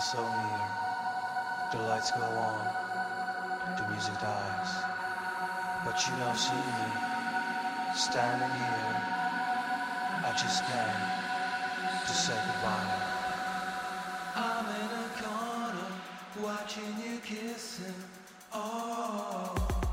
so near. The lights go on, the music dies. But you don't see me, standing here. I just came to say goodbye. I'm in a corner, watching you kissing. Oh,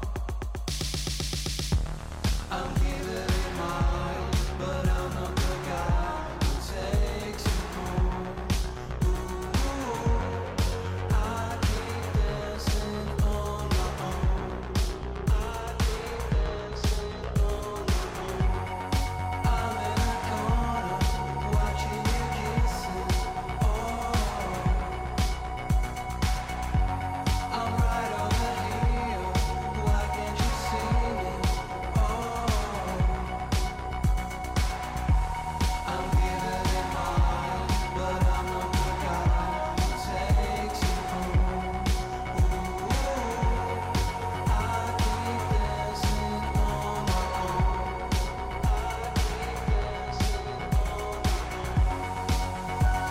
I'm giving it mine, but I'm not the guy who takes you home. Ooh, I keep dancing on my own. I keep dancing on my own. I'm in a corner, watching you kissing. Oh, I'm right over here. Why can't you see me? Oh, I'm giving it mine, but I'm not the guy who takes you home. Ooh, I keep dancing on my own. I keep dancing on my own.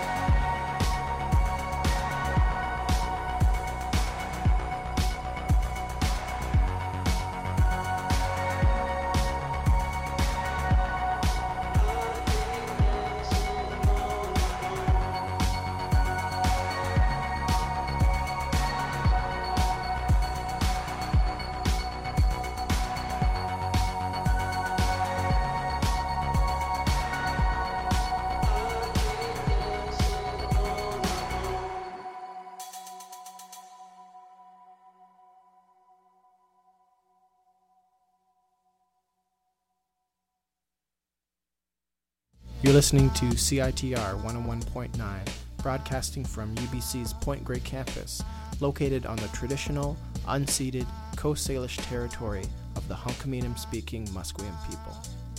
You're listening to CITR 101.9, broadcasting from UBC's Point Grey campus, located on the traditional, unceded Coast Salish territory of the Hunkaminam-speaking Musqueam people.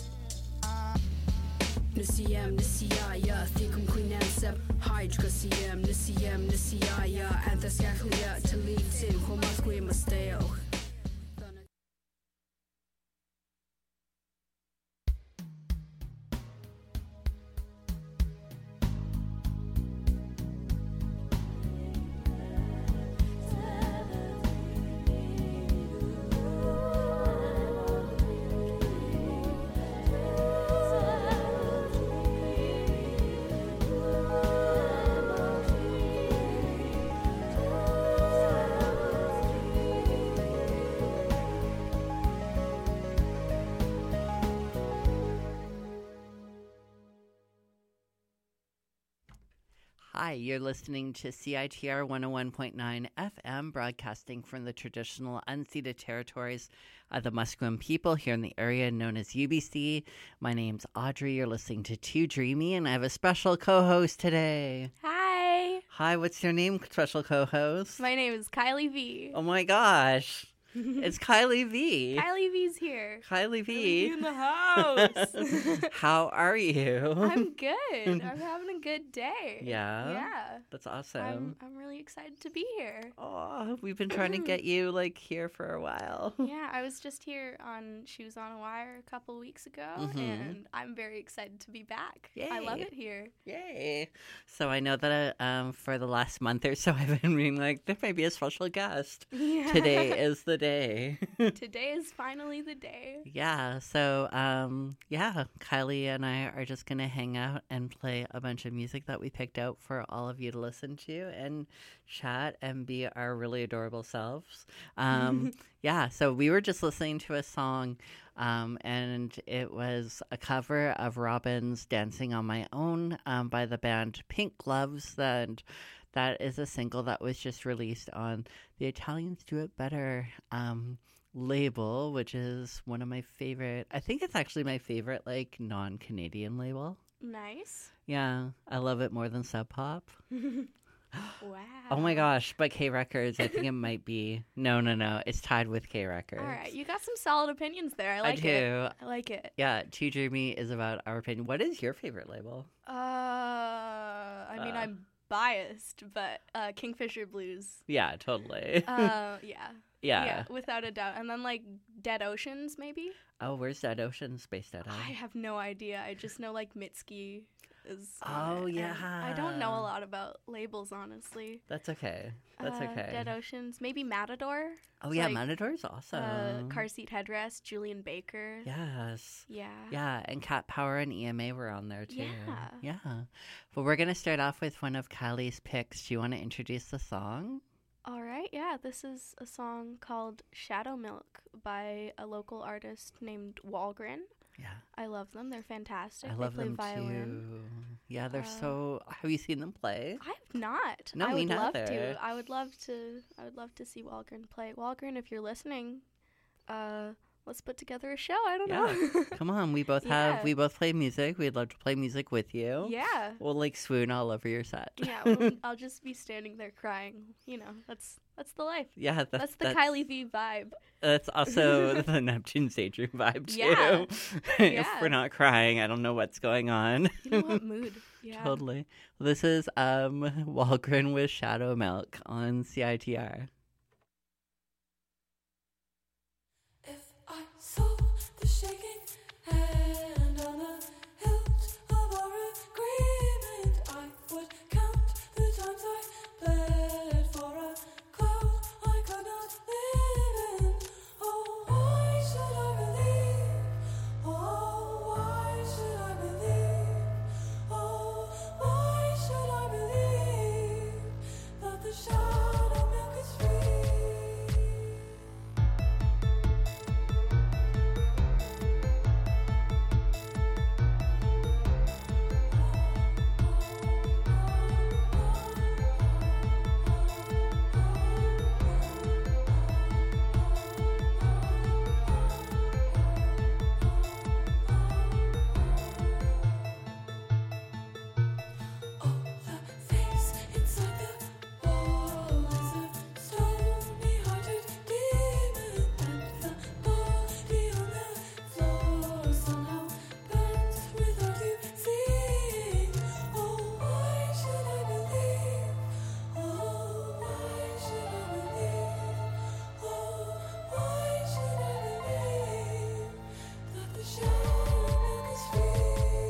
Nisiyam nisiyaya thikum quinansab hydrocasiam nisiyaya anthascaclia talitin homasque masteo. Hi, you're listening to CITR 101.9 FM, broadcasting from the traditional unceded territories of the Musqueam people here in the area known as UBC. My name's Audrey. You're listening to Too Dreamy, and I have a special co-host today. Hi, Hi, what's your name, special co-host? my name is Kylie V. Oh my gosh, it's Kylie V. Kylie V's here. Kylie V. In the house. How are you? I'm good. I'm having a good day. Yeah? Yeah. That's awesome. I'm really excited to be here. Oh, we've been trying to get you here for a while. Yeah, I was just here on Shoes on a Wire a couple weeks ago, and I'm very excited to be back. I love Yay. it here. Yay. So I know that for the last month or so, I've been being like, there may be a special guest. Yeah. Today is the day. Today is finally the day. Yeah. So, Kylie and I are just going to hang out and play a bunch of music that we picked out for all of you to listen to and chat and be our really adorable selves. So we were just listening to a song, and it was a cover of Robin's Dancing on My Own by the band Pink Gloves. And that is a single that was just released on the Italians Do It Better label, which is one of my favorite. I think it's actually my favorite, non-Canadian label. Nice. Yeah, I love it more than Sub Pop. Wow. Oh my gosh, but K Records, I think it might be. No, it's tied with K Records. All right, you got some solid opinions there. I like do. it. I like it. Yeah, Too Dreamy is about our opinion. What is your favorite label? I'm biased, but Kingfisher Blues. Yeah, totally. Yeah. Yeah. Without a doubt. And then Dead Oceans, maybe? Oh, where's Dead Oceans based out of? I have no idea. I just know Mitski. is on Oh, it, and yeah. I don't know a lot about labels, honestly. That's okay. That's okay. Dead Oceans, maybe Matador. Oh It's yeah, like, Matador's awesome. Car Seat Headrest, Julian Baker. Yes. Yeah. Yeah, and Cat Power and EMA were on there too. Yeah. Yeah. Well, we're gonna start off with one of Kylie's picks. Do you want to introduce the song? All right, yeah, this is a song called Shadow Milk by a local artist named Walgren. Yeah. I love them. They're fantastic. I love they play them violin. too. Yeah, they're so. Have you seen them play? I've not. No, I me would love neither. to. I would love to see Walgren play. Walgren, if you're listening, let's put together a show. I don't know. Come on, we both Yeah. play music. We'd love to play music with you. Yeah. We'll like swoon all over your set. Yeah, well, I'll just be standing there crying. You know, that's the life. Yeah, That's the Kylie V vibe. That's also the Neptune Daydream vibe too. Yeah. If Yeah. we're not crying, I don't know what's going on. You know what mood? Yeah. Totally. Well, this is Walgren with Shadow Milk on CITR. If I saw the shaking hand on the hilt of our agreement, I would count the times I bled for a cloud I could not live in. Oh, why should I believe? Oh, why should I believe? Oh, why should I believe that the shadow milk is free? Oh, the face inside the wall is a stony-hearted demon, and the body on the floor somehow burns without you seeing. Oh, why should I believe? Oh, why should I believe? Oh, why should I believe that the shadow milk is free?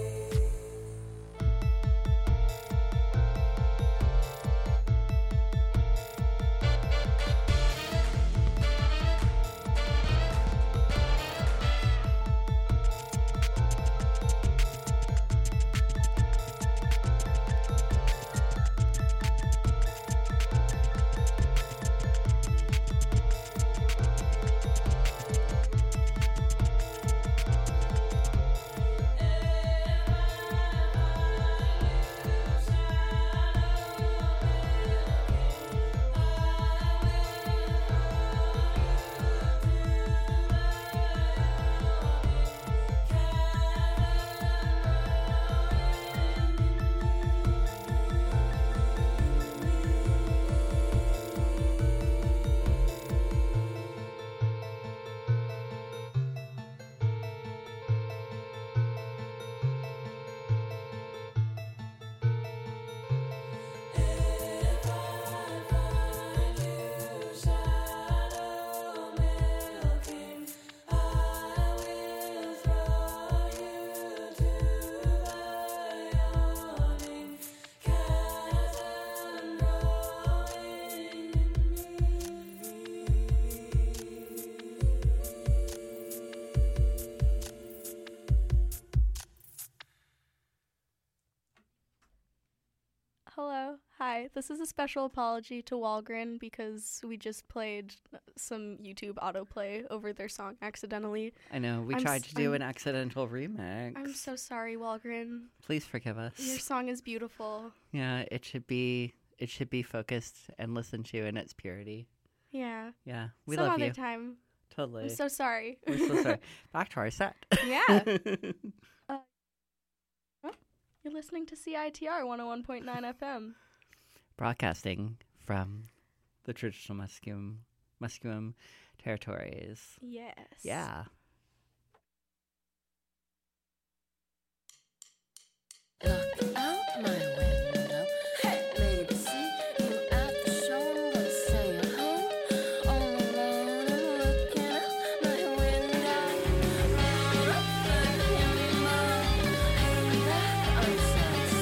If I find you shadow milking, I will throw you to the yawning chasm growing Hello. Hi. This is a special apology to Walgren because we just played some YouTube autoplay over their song accidentally. I know we I'm tried s- to do I'm- an accidental remix. I'm so sorry, Walgren. Please forgive us. Your song is beautiful. Yeah, it should be focused and listened to in its purity. Yeah. Yeah, we Some love other you. time. Totally. I'm so sorry. We're so sorry. Back to our set. Yeah. You're listening to CITR 101.9 FM. Broadcasting from the traditional Musqueam territories. Yes. Yeah. Look out my window. Maybe see you at the show. I'm gonna stay at home. All alone, I'm looking out my window. Roll up and hear me moan. Hey, that I'm sad,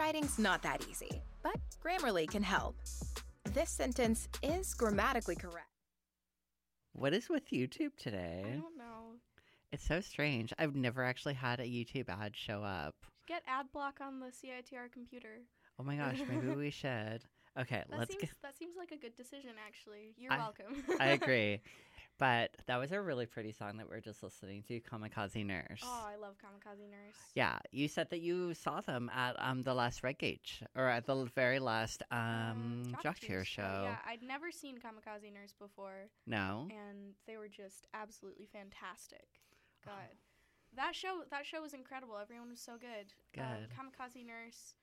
writing's not that easy, but Grammarly can help. This sentence is grammatically correct. What is with YouTube I today? don't know. It's so strange. I've never actually had a YouTube ad show up. Get ad block on the CITR computer. Oh my gosh, maybe we should. Okay, let's get. That seems like a good decision, actually. You're I- welcome. I agree. But that was a really pretty song that we're just listening to, Kamikaze Nurse. Oh, I love Kamikaze Nurse. Yeah, you said that you saw them at the last Red Gauge, or at the very last Jock Cheer show. Yeah, I'd never seen Kamikaze Nurse before, No? and they were just absolutely fantastic. God, that show was incredible. Everyone was so good. Good. Kamikaze Nurse,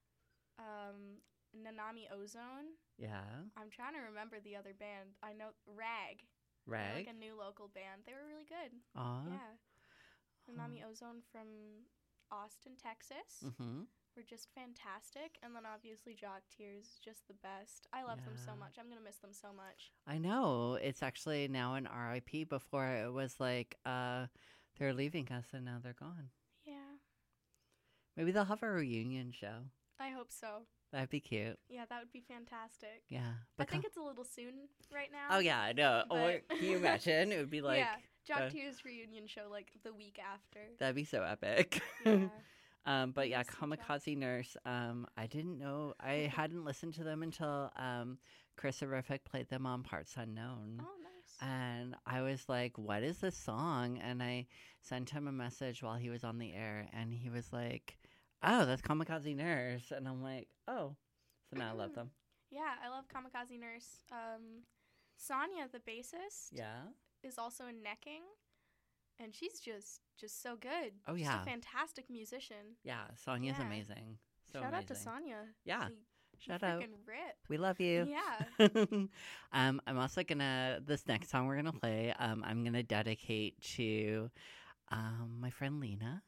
Nanami Ozone. Yeah. I'm trying to remember the other band. I know Rag. They're Rag? like a new local band. They were really good. Aw. Yeah. Nanami Ozone from Austin, Texas. Mm-hmm. Were just fantastic. And then obviously Jock Tears, just the best. I love them so Yeah. much. I'm going to miss them so much. I know. It's actually now an RIP. Before it was like they're leaving us and now they're gone. Yeah. Maybe they'll have a reunion show. I hope so. That'd be cute. Yeah, that would be fantastic. Yeah. I think it's a little soon right now. Oh, yeah, I know. Or but- can you imagine? It would be like, yeah. Jock uh, Tears reunion show like the week after. that'd be so epic. Yeah. But yeah, Yes, and Kamikaze Nurse. I didn't know. I hadn't listened to them until Chris Horrific played them on Parts Unknown. Oh, nice. And I was like, what is this song? And I sent him a message while he was on the air, and he was like, oh, that's Kamikaze Nurse. And I'm like, oh. So now I love them. Yeah, I love Kamikaze Nurse. Sonia, the bassist, Yeah. is also in Necking, and she's just so good. Oh, Just yeah. a fantastic musician. Yeah. Sonya's Yeah. amazing. So Shout out to amazing. Sonia. Yeah. You Shout out. freaking rip. We love you. Yeah. I'm also gonna, this next song we're gonna play, I'm gonna dedicate to my friend Lena.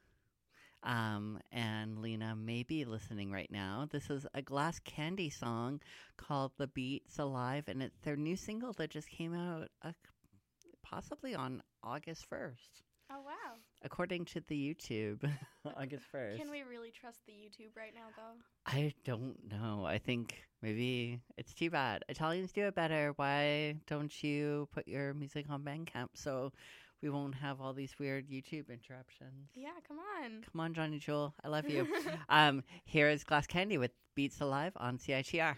And Lena may be listening right now. This is a Glass Candy song called The Beat's Alive, and it's their new single that just came out possibly on August 1st. Oh, wow. According to the YouTube, August 1st. Can we really trust the YouTube right now, though? I don't know. I think maybe it's too bad. Italians do it better. Why don't you put your music on Bandcamp so we won't have all these weird YouTube interruptions? Yeah, come on. Come on, Johnny Jewel. I love you. Here is Glass Candy with Beats Alive on CITR.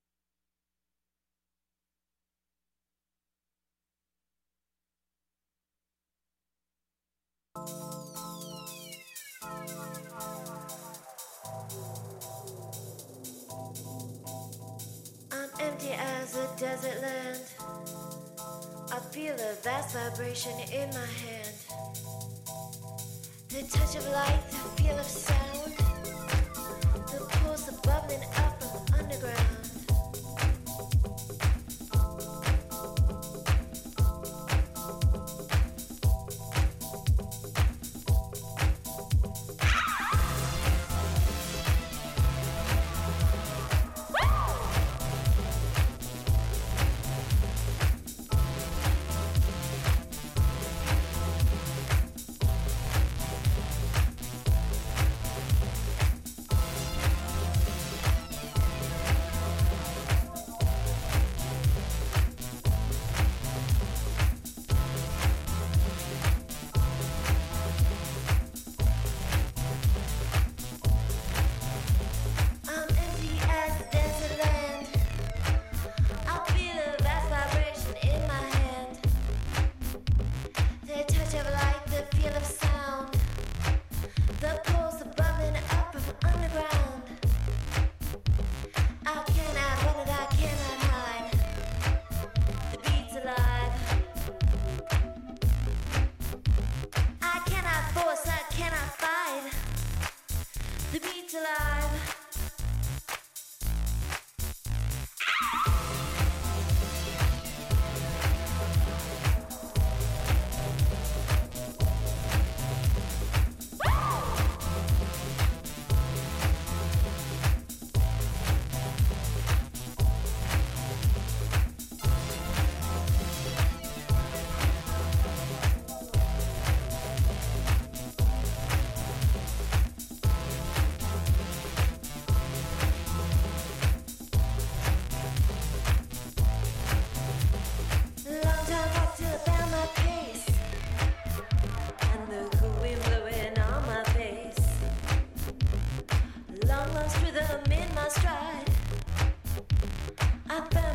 I'm empty as a desert land. I feel a vast vibration in my hand. The touch of light, the feel of sound. The pulse of bubbling up from underground.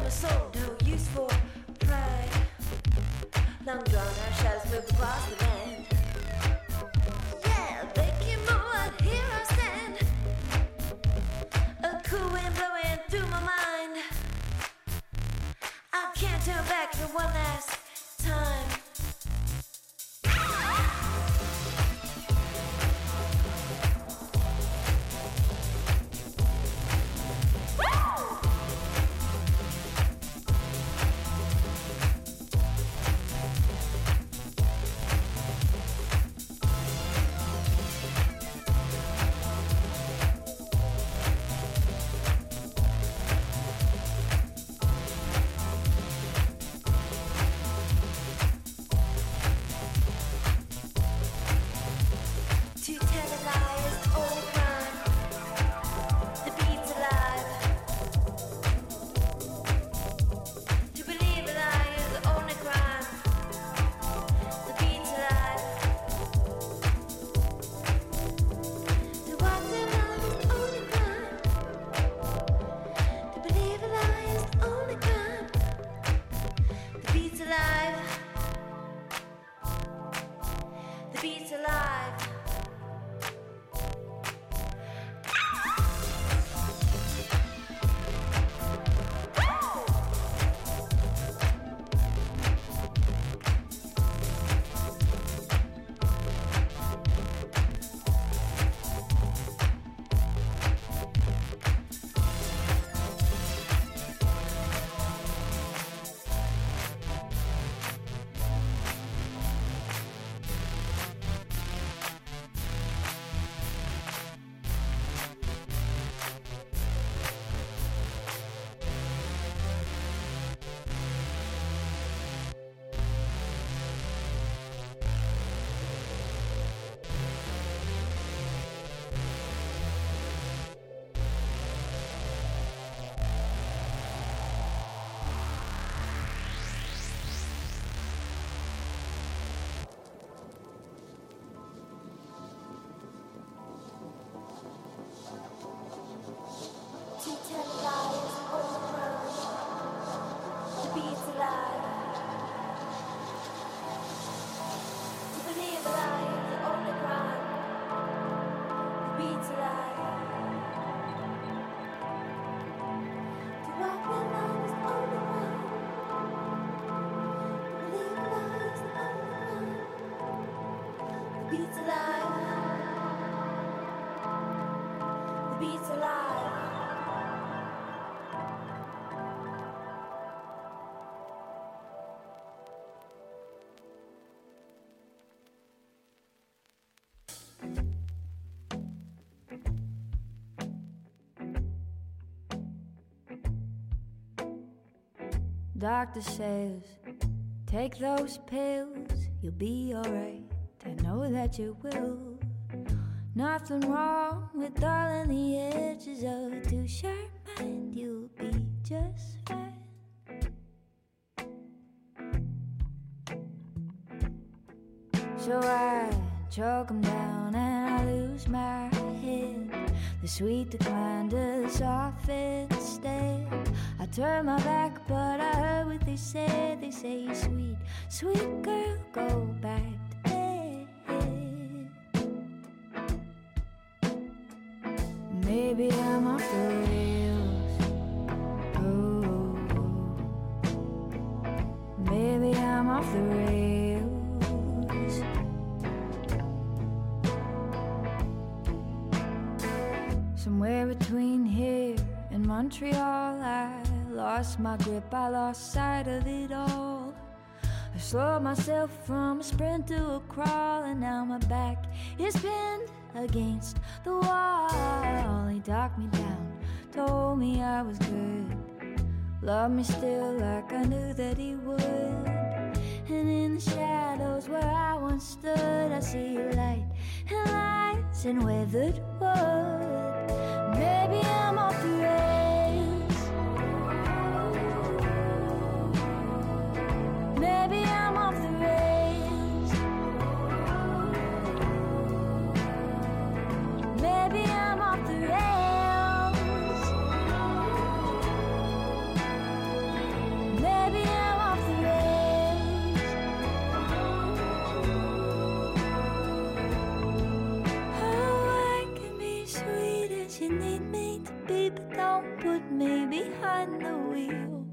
my soul, no use for pride. Long drawn our shadows move across the land. Yeah, they keep moving, here I stand. A cool wind blowing through my mind. I can't turn back for one last time. Doctor says, take those pills, you'll be alright. I know that you will. Nothing wrong with dulling the edges of a too-sharp mind. You'll be just fine. So I choke 'em down and I lose my head. The sweet decline to the soft instead. I turn my back, but I heard what they said. They say, sweet, sweet girl, go back to bed. Maybe I'm off the rails. Oh, maybe I'm off the rails. Somewhere between here and Montreal, I lost my grip, I lost sight of it all. I slowed myself from a sprint to a crawl, and now my back is pinned against the wall. He talked me down, told me I was good, loved me still like I knew that he would. And in the shadows where I once stood, I see light and lights and weathered wood. Maybe I'm off the rails. Maybe I'm off the rails. Maybe I'm off the rails. be, but don't put me behind the wheel.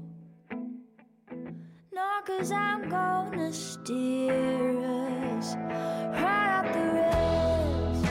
No, 'cause I'm gonna steer us right up the rails.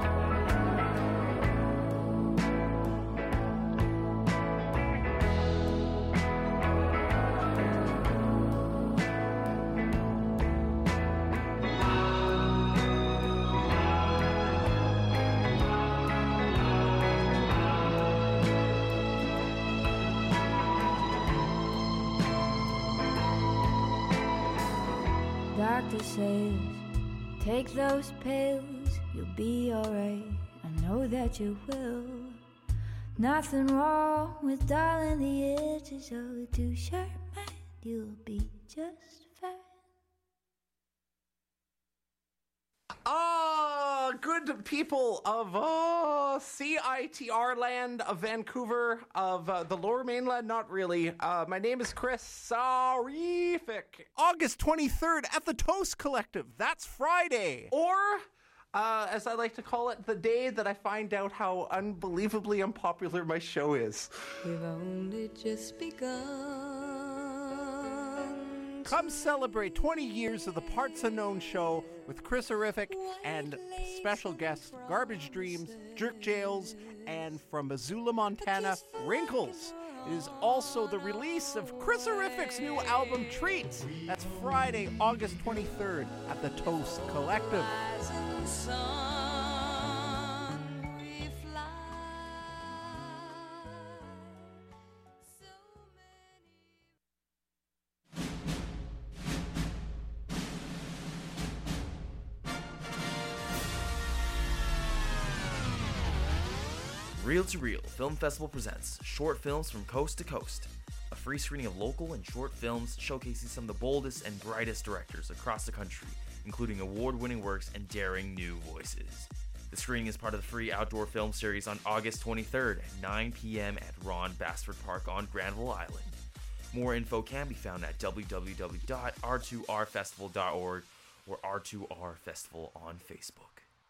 Doctor says, take those pills, you'll be alright. I know that you will. Nothing wrong with darling the edges of a two-shirt mind. You'll be just fine. Good people of CITR land, of Vancouver, of the Lower Mainland, not really. My name is Chris Sarific. August 23rd at the Toast Collective. That's Friday. Or, as I like to call it, the day that I find out how unbelievably unpopular my show is. We've only just begun. Come celebrate 20 years of the Parts Unknown show with Chris Horrific and special guests Garbage Dreams, Jerk Jails, and from Missoula, Montana, Wrinkles. It is also the release of Chris Horrific's new album, Treats. That's Friday, August 23rd at the Toast Collective. Rising sun, we fly. So many. Reel to Reel Film Festival presents Short Films from Coast to Coast, a free screening of local and short films showcasing some of the boldest and brightest directors across the country, including award-winning works and daring new voices. The screening is part of the free outdoor film series on August 23rd at 9 p.m. at Ron Bassford Park on Granville Island. More info can be found at www.r2rfestival.org or R2R Festival on Facebook.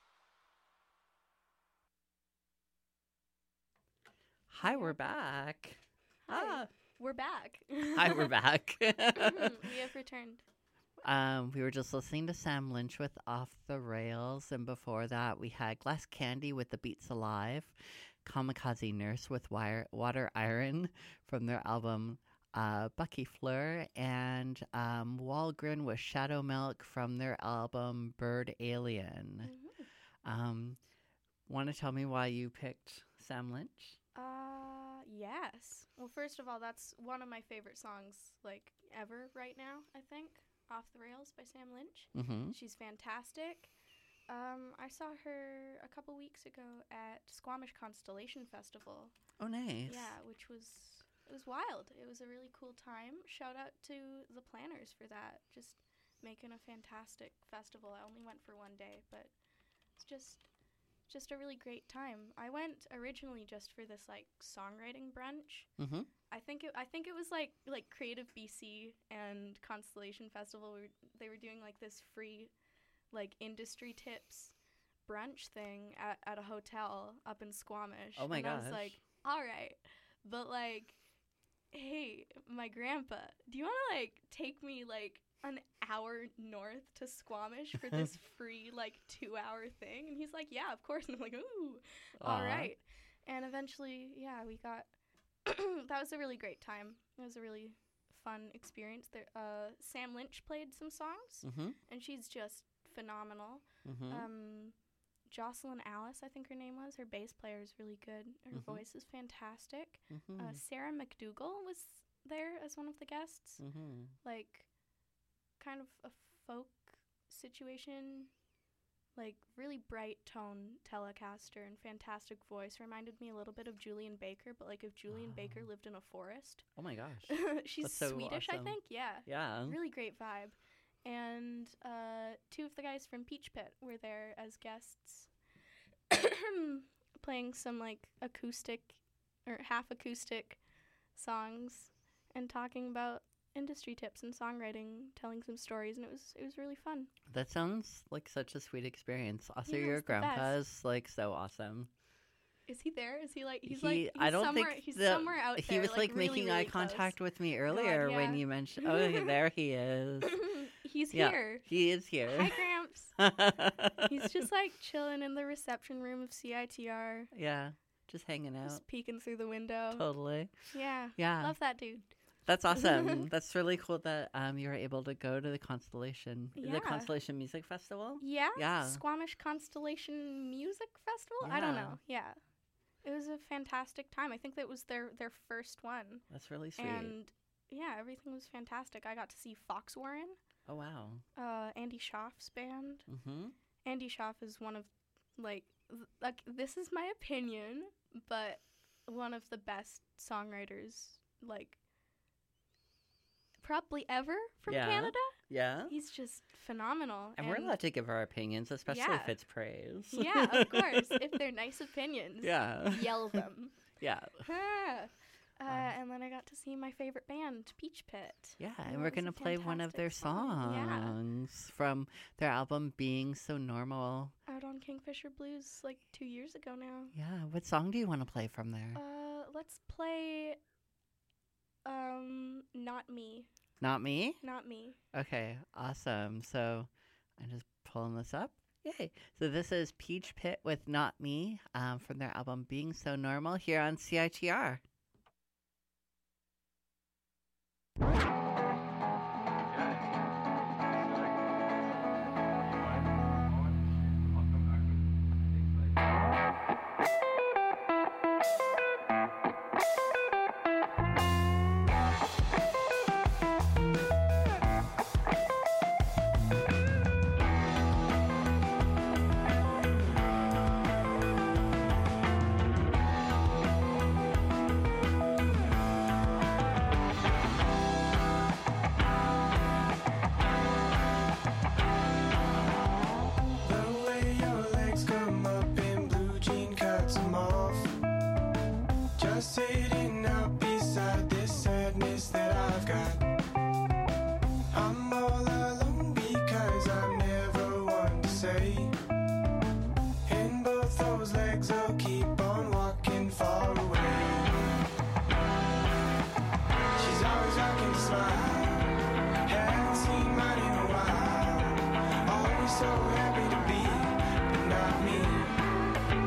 Hi, we're back. Hi, we're back. Hi, we're back. We have returned. We were just listening to Sam Lynch with Off the Rails, and before that we had Glass Candy with The Beats Alive, Kamikaze Nurse with Water Iron from their album Bucky Fleur, and Walgren with Shadow Milk from their album Bird Alien. Want to tell me why you picked Sam Lynch? Yes. Well, first of all, that's one of my favorite songs, like, ever right now, I think. Off the Rails by Sam Lynch. Mm-hmm. She's fantastic. I saw her a couple weeks ago at Squamish Constellation Festival. Oh, nice. Yeah, which was, it was wild. It was a really cool time. Shout out to the planners for that. Just making a fantastic festival. I only went for one day, but it's just a really great time. I went originally just for this like songwriting brunch. Mm-hmm. I think it was like Creative BC and Constellation Festival. They were doing like this free like industry tips brunch thing at a hotel up in Squamish. Oh my gosh. I was like, all right, but like, hey, my grandpa, do you want to like take me like an hour north to Squamish for this free like 2-hour thing? And he's like, yeah, of course. And I'm like, ooh, all right. And eventually, yeah, we got that was a really great time. It was a really fun experience. There, Sam Lynch played some songs, and she's just phenomenal. Jocelyn Alice, I think her name was. Her bass player is really good. Her voice is fantastic. Sarah McDougall was there as one of the guests. Like, kind of a folk situation, like really bright tone Telecaster and fantastic voice. Reminded me a little bit of Julian Baker, but like if Julian Baker lived in a forest. Oh my gosh. She's That's so Swedish, awesome. I think. Yeah. Yeah. Really great vibe. And two of the guys from Peach Pit were there as guests, playing some like acoustic or half acoustic songs and talking about industry tips and songwriting, telling some stories, and it was really fun. That sounds like such a sweet experience. Also, Yeah, your it's the best. grandpa's like so awesome. Is he there? Is he like he's I don't somewhere think he's the- somewhere out he there. was like really, making really eye close. contact with me earlier God, when yeah. you mentioned. Oh, there he is. He's Yeah, here. he is here. Hi, Gramps. He's just like chilling in the reception room of CITR, Yeah, just hanging out. just peeking through the window. Totally. Yeah. Yeah. Love that dude. That's awesome. That's really cool that you were able to go to the Constellation, Yeah. the Constellation Music Festival. Yeah. Yeah. Squamish Constellation Music Festival? I don't Yeah. know. Yeah. It was a fantastic time. I think that was their first one. That's really sweet. And yeah, everything was fantastic. I got to see Fox Warren, Oh wow. Andy Schaaf's band. Mm-hmm. Andy Schaaf is one of like this is my opinion, but one of the best songwriters like probably ever from Yeah. Canada. Yeah. He's just phenomenal. And we're allowed to give our opinions, especially Yeah. if it's praise. Yeah, of course. If they're nice opinions, Yeah. yell them. Yeah. And then I got to see my favorite band, Peach Pit. Yeah, and that we're was a going to play one of their fantastic song. Yeah. songs from their album Being So Normal. Out on Kingfisher Blues like 2 years ago now. Yeah, what song do you want to play from there? Let's play Not Me. Not Me? Not Me. Okay, awesome. So I'm just pulling this up. Yay. So this is Peach Pit with Not Me from their album Being So Normal here on CITR. The way your legs come up in blue jean cuts 'em off. Just sitting out beside this sadness that I've got. I'm all alone because I'm never one to say. And both those legs will keep on walking far away. She's always rocking a smile. Haven't seen mine in a while. Always so happy to be, but not me.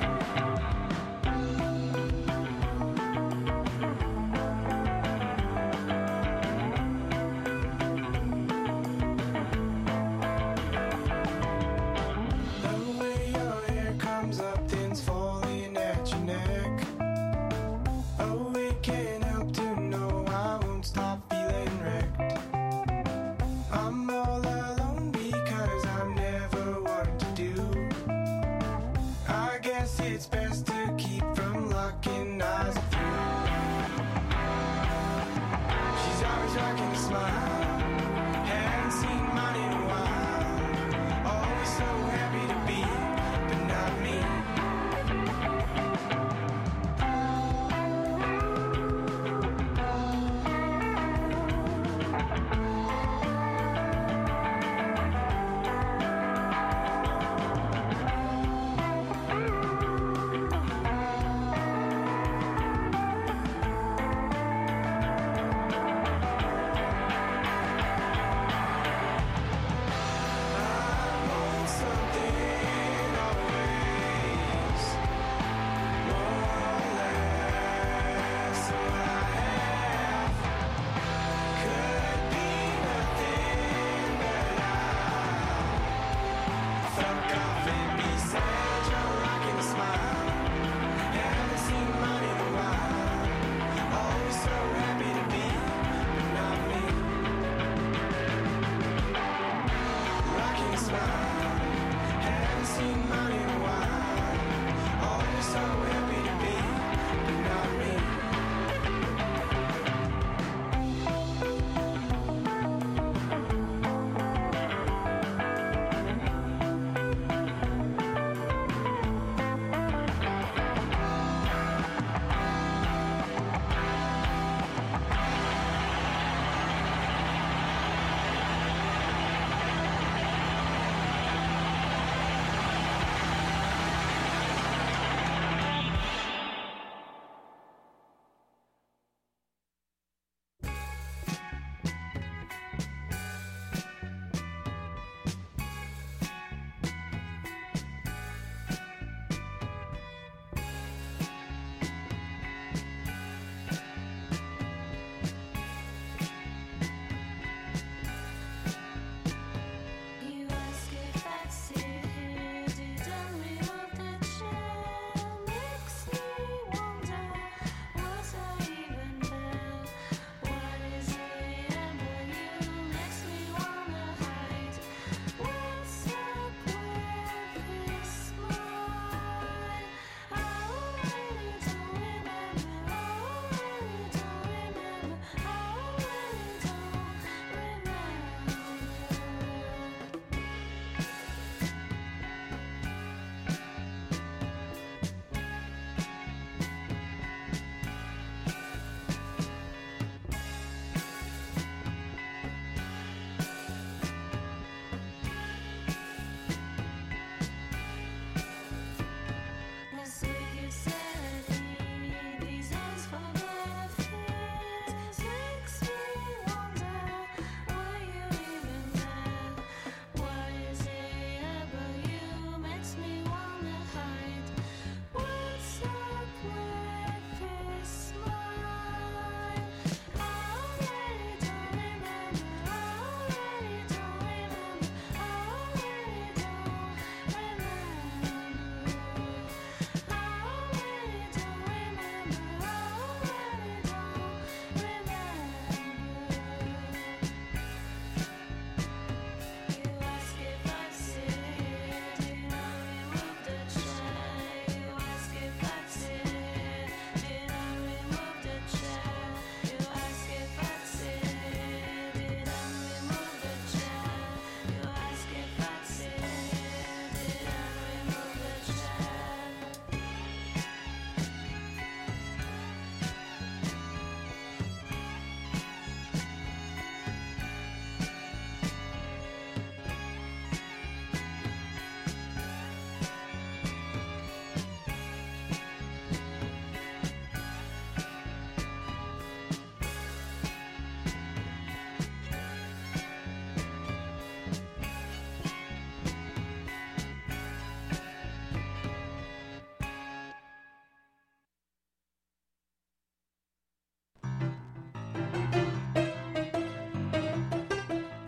The way your hair comes up, thin's falling at your neck. Oh, it can't help to know I won't stop feeling wrecked. I'm all alone because I'm never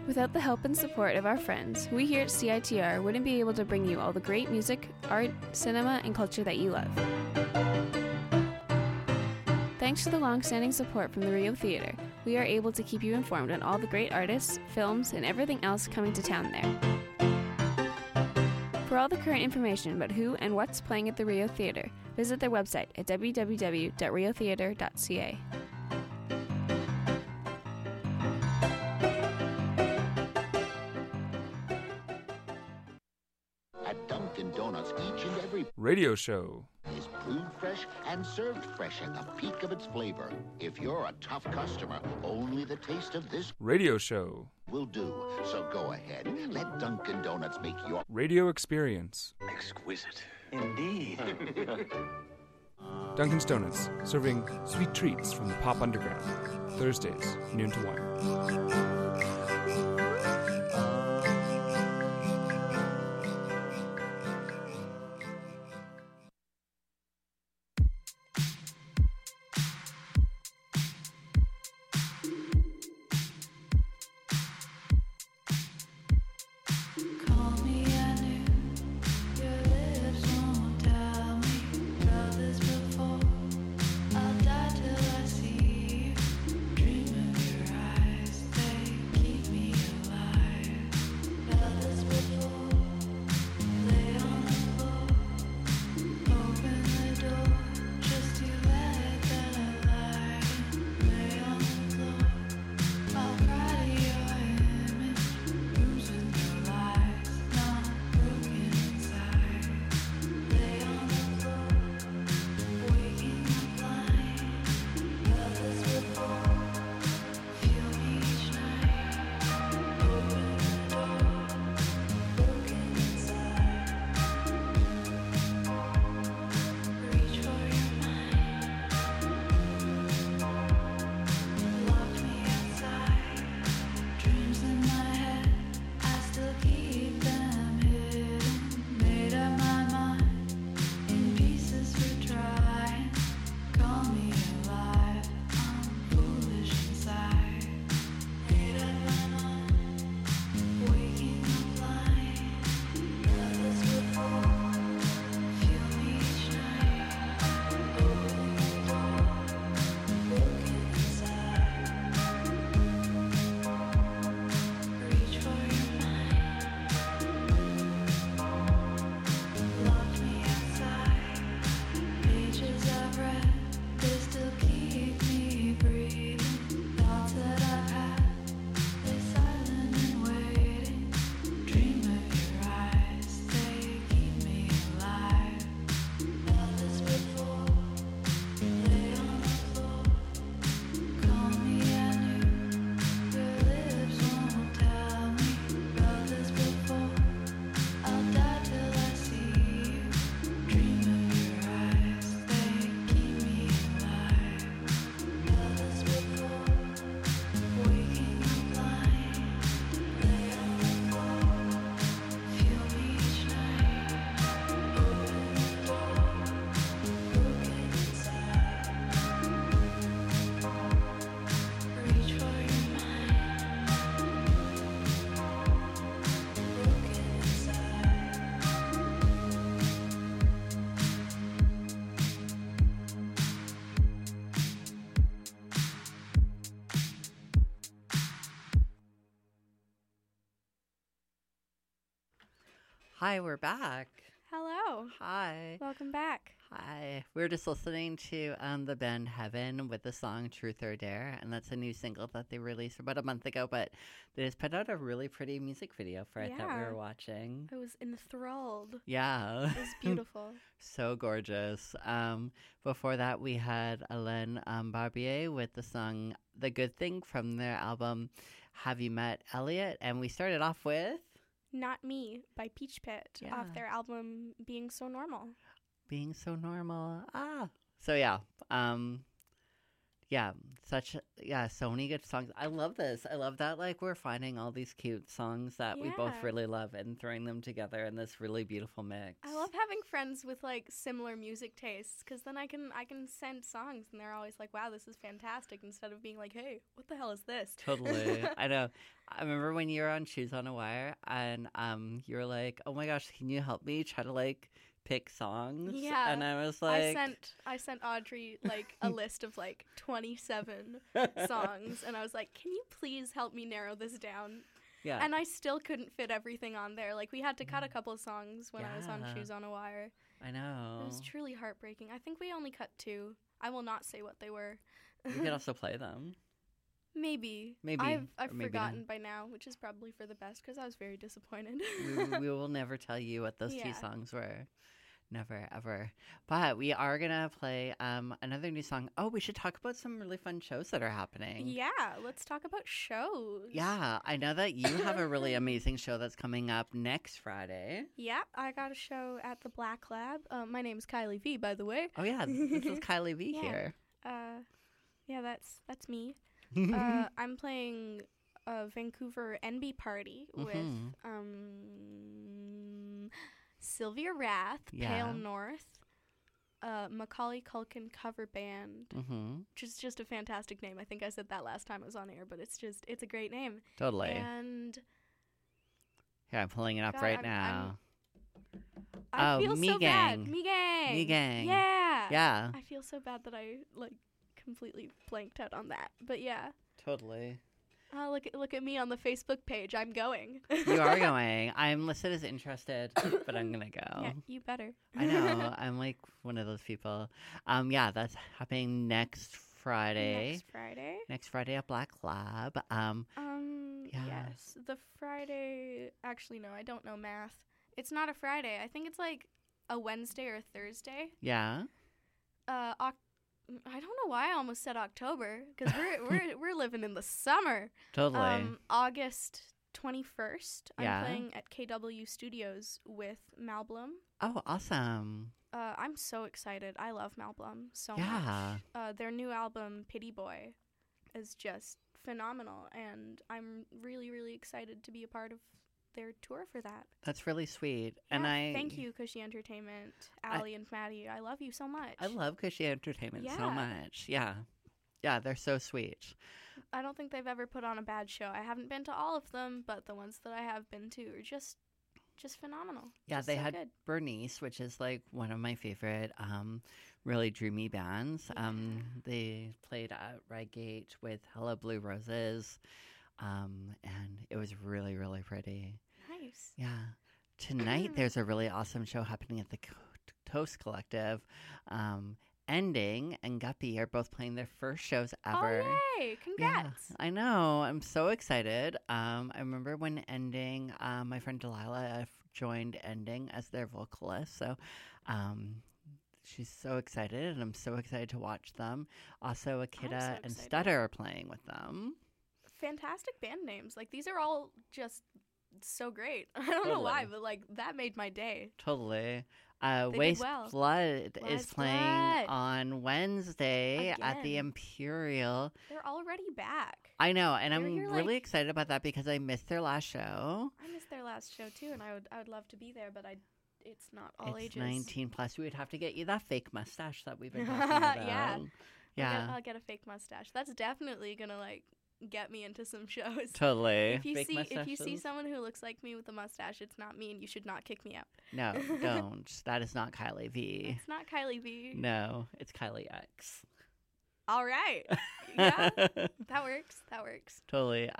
Without the help and support of our friends, we here at CITR wouldn't be able to bring you all the great music, art, cinema, and culture that you love. Thanks to the long-standing support from the Rio Theater, we are able to keep you informed on all the great artists, films, and everything else coming to town there. For all the current information about who and what's playing at the Rio Theater, visit their website at www.riotheater.ca. At Dunkin' Donuts, each and every Radio show. is brewed fresh and served fresh at the peak of its flavor. If you're a tough customer, only the taste of this Radio show. will do. So go ahead, let Dunkin' Donuts make your Radio experience. exquisite. Indeed. Dunkin's Donuts, serving sweet treats from the Pop Underground. Thursdays, noon to 1. Call me, I knew your lips won't tell me. Felt this before. I'll die till I see you. Dream of your eyes, they keep me alive. Felt this before. Lay on the floor. Open the door, just to let that light in. Lay on the floor. I'll cry to your image. Rooms with no lights, not broken inside. Lay on the floor, waking up blind. Felt this before. Feel me each night. Open the door, broken inside. Reach for your mind. Lock me outside. Dreams in my head, I still keep them hidden. Made up my mind, in pieces for trying. Call me alive, I'm foolish inside. Made up my mind, waking up blind. Felt this before, feel me each night. Open the door, broken inside. Reach for your mind. Lock me outside. Pages I've read, they still keep me breathing. Thoughts that I've had, they silent and waiting. Dream of your eyes, they keep me alive. Felt this before. Lay on the floor. Call me, I knew your lips won't tell me. Felt this before. I'll die till I see you. Dream of your eyes, they keep me alive. Felt this before. Waking up blind. Lay on the floor. Feel me each night. Open the door. Broken inside. Reach for your mind. Broken inside. Hi, we're back. Hello. Hi. Welcome back. Hi. We were just listening to the band Heaven with the song Truth or Dare, and that's a new single that they released about a month ago, but they just put out a really pretty music video for it that we Yeah. were watching. I was enthralled. Yeah. It was beautiful. So gorgeous. Before that, we had Alain Barbier with the song The Good Thing from their album Have You Met Elliot? And we started off with Not Me by Peach Pit Yeah. off their album Being So Normal. Being So Normal. So yeah. Yeah, so many good songs. I love this. I love that like we're finding all these cute songs that we both Yeah. really love and throwing them together in this really beautiful mix. I love having friends with like similar music tastes because then I can send songs and they're always like, "Wow, this is fantastic," instead of being like, "Hey, what the hell is this?" Totally. I know. I remember when you were on Shoes on a Wire and you were like, "Oh my gosh, can you help me try to like pick songs?" Yeah. And I was like, I sent Audrey like a list of like 27 songs and I was like, "Can you please help me narrow this down?" Yeah. And I still couldn't fit everything on there. Like we had to cut a couple of songs when I was on Yeah. Shoes on a Wire. I know. It was truly heartbreaking. I think we only cut 2. I will not say what they were. You could also play them. Maybe. Maybe, I've or maybe forgotten not. by now, which is probably for the best because I was very disappointed. We will never tell you what those two Yeah. songs were. Never, ever. But we are going to play another new song. Oh, we should talk about some really fun shows that are happening. Yeah, let's talk about shows. Yeah, I know that you have a really amazing show that's coming up next Friday. Yeah, I got a show at the Black Lab. My name's Kylie V, by the way. Oh, yeah, this is Kylie V Yeah. here. Yeah, that's me. I'm playing a Vancouver NB party with Mhm. Sylvia Rath, Yeah. Pale North, Macaulay Culkin cover band, Mhm. which is just a fantastic name. I think I said that last time I was on air, but it's a great name. Totally. And Yeah, I'm pulling it up God, right I'm- now. I Oh, feel Me so bad. Gang. Me Gang. Me Gang. Yeah. Yeah. I feel so bad that I like completely blanked out on that. But yeah. Totally. Look at me on the Facebook page. I'm going. You are going. I'm listed as interested, but I'm going to go. Yeah, you better. I know. I'm like one of those people. Yeah, that's happening next Friday. Next Friday. Next Friday at Black Lab. yeah. Yes. The Friday. Actually, no, I don't know math. It's not a Friday. I think it's like a Wednesday or a Thursday. Yeah. I don't know why I almost said October because we're living in the summer. Totally. August 21st. Yeah. I'm playing at KW Studios with Malblum. Oh, awesome. I'm so excited. I love Malblum so Yeah. much. Their new album, Pity Boy, is just phenomenal, and I'm really, really excited to be a part of their tour for that. That's really sweet. And Yeah, thank you, Cushy Entertainment, Allie and Maddie. I love you so much. I love Cushy Entertainment so Yeah. much. Yeah. Yeah, they're so sweet. I don't think they've ever put on a bad show. I haven't been to all of them, but the ones that I have been to are just phenomenal. Yeah, Just they so had good. Bernice, which is like one of my favorite really dreamy bands. They played at Redgate with Hella Blue Roses. And it was really, really pretty. Nice. Yeah. Tonight, there's a really awesome show happening at the Toast Collective. Ending and Guppy are both playing their first shows ever. Oh, yay! Congrats. Yeah, I know. I'm so excited. I remember when Ending, my friend Delilah joined Ending as their vocalist. So she's so excited, and I'm so excited to watch them. Also, Akita and excited. Stutter are playing with them. Fantastic band names. Like, these are all just so great. I don't know why, Totally. but like that made my day. Totally. did Waste well. Blood is Waste playing Blood. on Wednesday at the Again. Imperial. They're already back. I know, and I'm You're really like- excited about that because I missed their last show. I missed their last show too, and I would love to be there, but it's not all It's ages. 19 plus. We would have to get you that fake mustache that we've been talking about. Yeah. Yeah. I'll get a fake mustache. That's definitely gonna like get me into some shows. Totally. If you Fake see mustaches. someone who looks like me with a mustache, it's not me, and you should not kick me out. No, don't. That is not Kylie V. It's not Kylie V. No, it's Kylie X. All right. Yeah, that works. That works. Totally.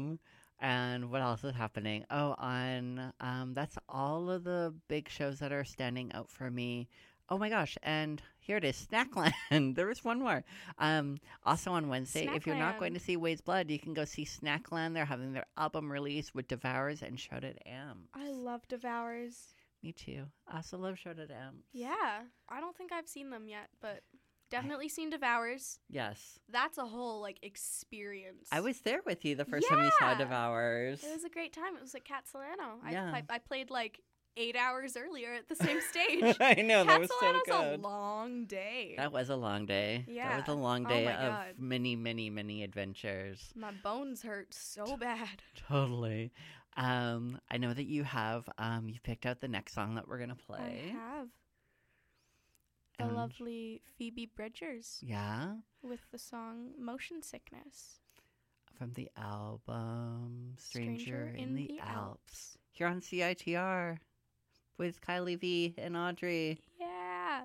And what else is happening? Oh, on that's all of the big shows that are standing out for me. Oh my gosh, and here it is, Snackland. There was one more. Also on Wednesday, if you're not going to see Wade's Blood, you can go see Snackland. They're having their album release with Devours and Shouted Am. I love Devours. Me too. I also love Shouted Am. Yeah, I don't think I've seen them yet, but definitely seen Devours. Yes. That's a whole like experience. I was there with you the first time you saw Yeah. Devours. It was a great time. It was at Cat Solano. Yeah. I played like 8 hours earlier at the same stage. I know, that was Castle so Ad was good. a long day. That was a long day. Yeah. That was a long Oh day my of God. many, many, many adventures. My bones hurt so bad. Totally. I know that you have, you've picked out the next song that we're going to play. I have. The And- lovely Phoebe Bridgers. Yeah? With the song Motion Sickness. From the album Stranger in the Alps. Alps. Here on CITR with Kylie V and Audrey. Yeah.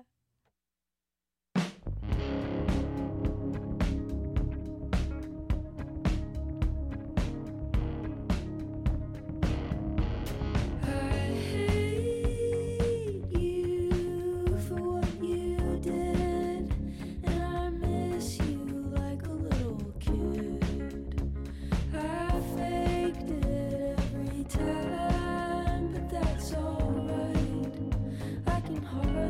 Time, but that's alright. I can hardly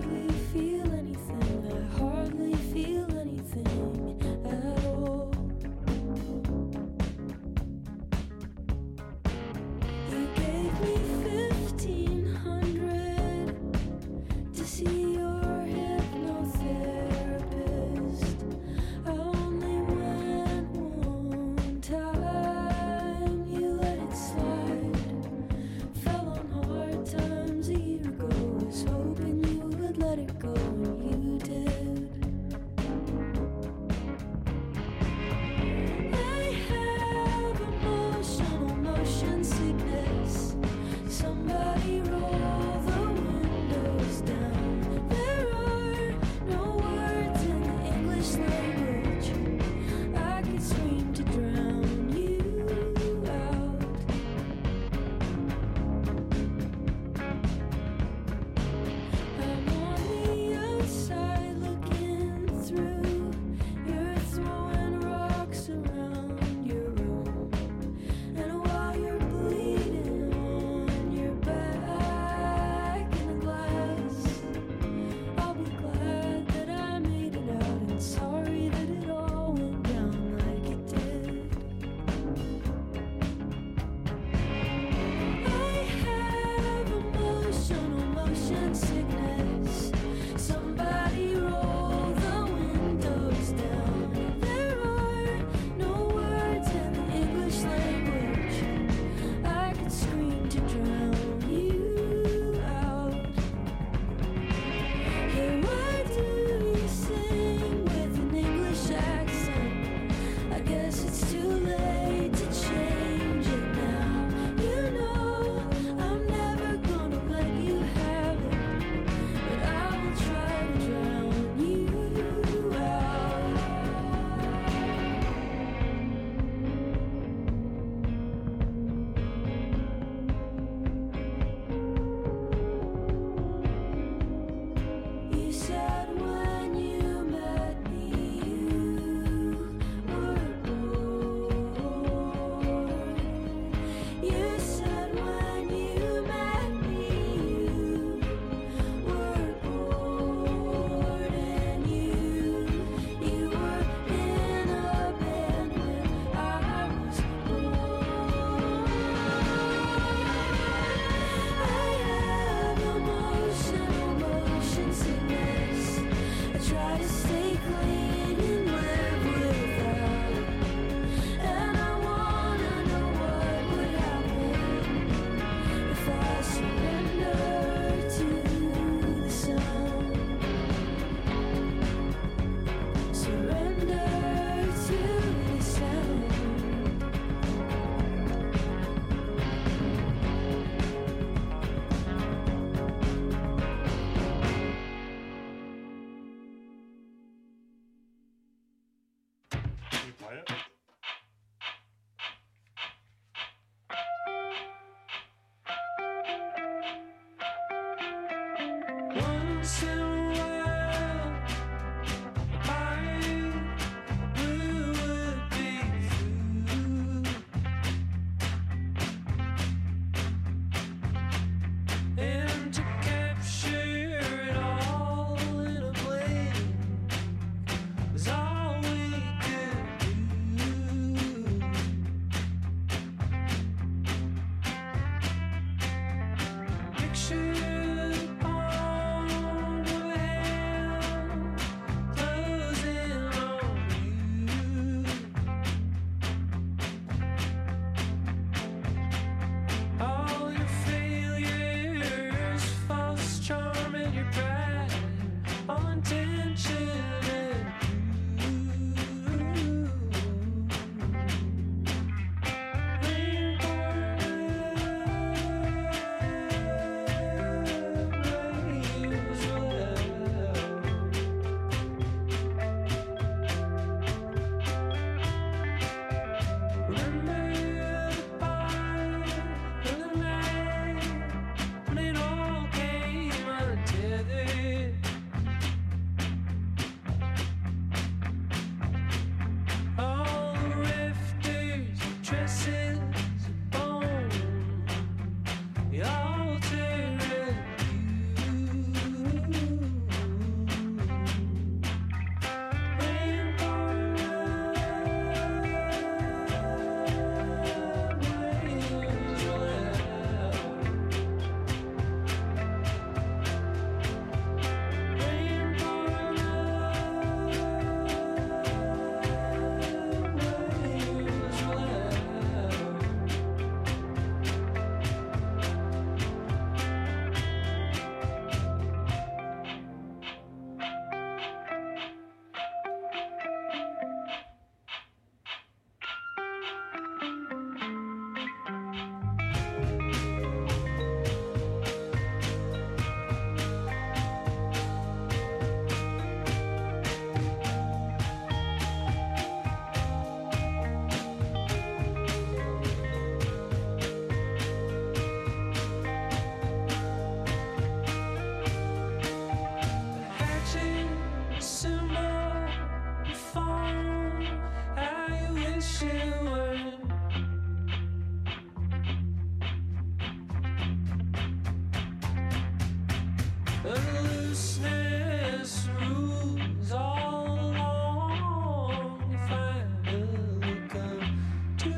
looseness rules all along. You finally come to.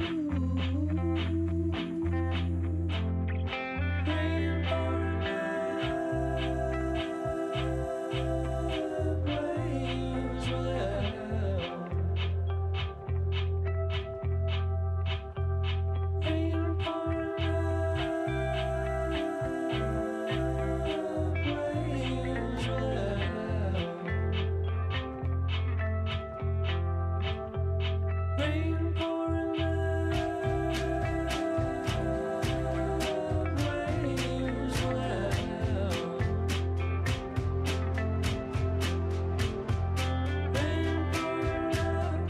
Rain pouring waves well. Rain pouring waves well. Rain pouring waves well. Rain pouring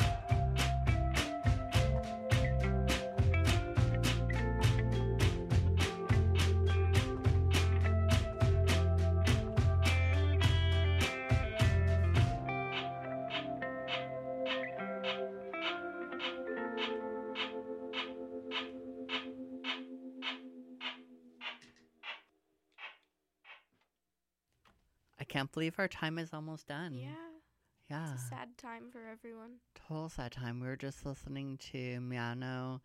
I can't believe our time is almost done. Yeah. Yeah. It's a sad time for everyone. Total sad time. We were just listening to Miano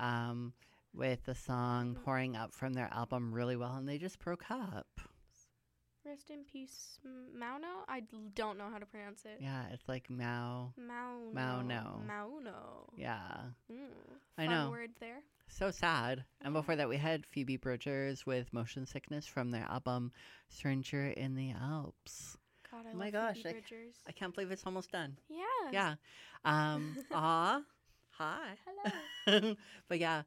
with the song Pouring Up from their album Really Well, and they just broke up. Rest in peace, Mauno? I don't know how to pronounce it. Yeah, it's like Mao. Mauno. Mauno. Mauno. Yeah. I Fun know. word there. So sad. And before that, we had Phoebe Bridgers with Motion Sickness from their album Stranger in the Alps. God, I Oh my love gosh, Phoebe Bridgers. I can't believe it's almost done. Yeah. Yeah. Aw. Hi. Hello. But yeah,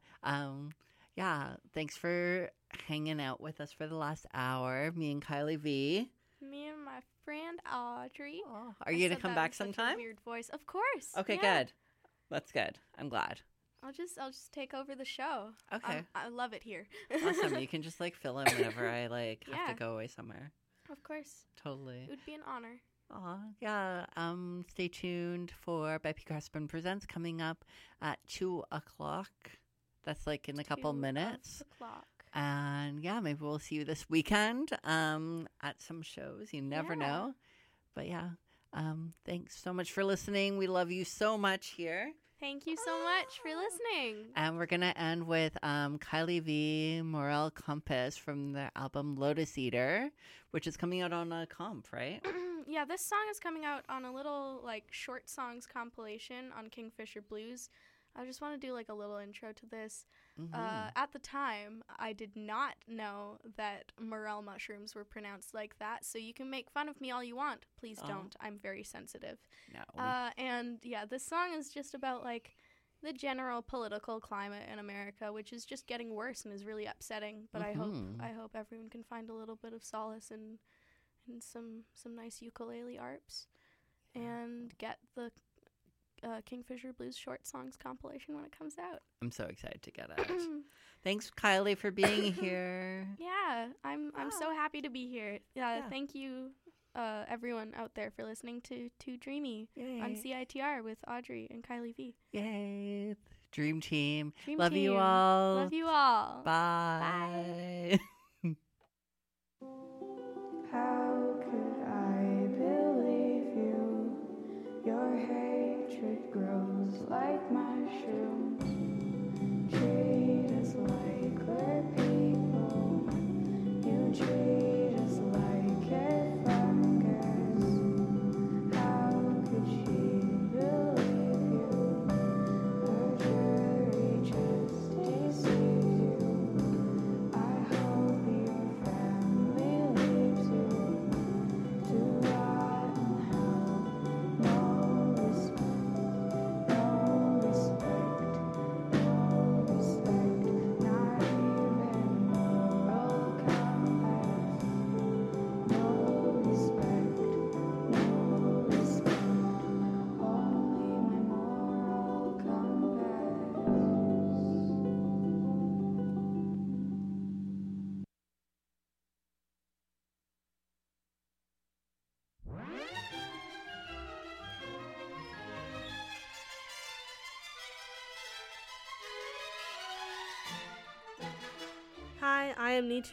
thanks for hanging out with us for the last hour. Me and Kylie V. Me and my friend Audrey. Are you gonna come back sometime? Weird voice, of course. Okay, yeah. good. That's good. I'm glad. I'll just take over the show. Okay. I love it here. Awesome. You can just like fill in whenever I like have Yeah. to go away somewhere. Of course. Totally. It would be an honor. Aw, yeah. Stay tuned for Beppy Carspen Presents coming up at 2:00. That's like in a couple 2 minutes. o'clock. And yeah, maybe we'll see you this weekend at some shows. You never Yeah. know. But yeah, thanks so much for listening. We love you so much here. Thank you so much for listening. And we're going to end with Kylie V. Morel Compass from their album Lotus Eater, which is coming out on a comp, right? Yeah, this song is coming out on a little like short songs compilation on Kingfisher Blues. I just want to do like a little intro to this. At the time, I did not know that morel mushrooms were pronounced like that, so you can make fun of me all you want. Please don't. I'm very sensitive. No. And yeah, this song is just about like the general political climate in America, which is just getting worse and is really upsetting. But I hope everyone can find a little bit of solace in some nice ukulele arps, and get the Kingfisher Blues short songs compilation when it comes out. I'm so excited to get it. Thanks, Kylie, for being here. Yeah, I'm so happy to be here. Yeah. Thank you, everyone out there, for listening to Too Dreamy on CITR with Audrey and Kylie V. Yay. Dream team. Dream Love you team. all. Love you all. Bye. How could I believe you? Your hatred grows like mushrooms. Treat us like we're people. You treat us like a fungus. How could she believe you? Her jury just deceives you. I hope your family leaves you to rot in hell. No respect, no respect, no respect, not even moral compass. No respect, no respect, only my moral compass. Hi, I am Nitu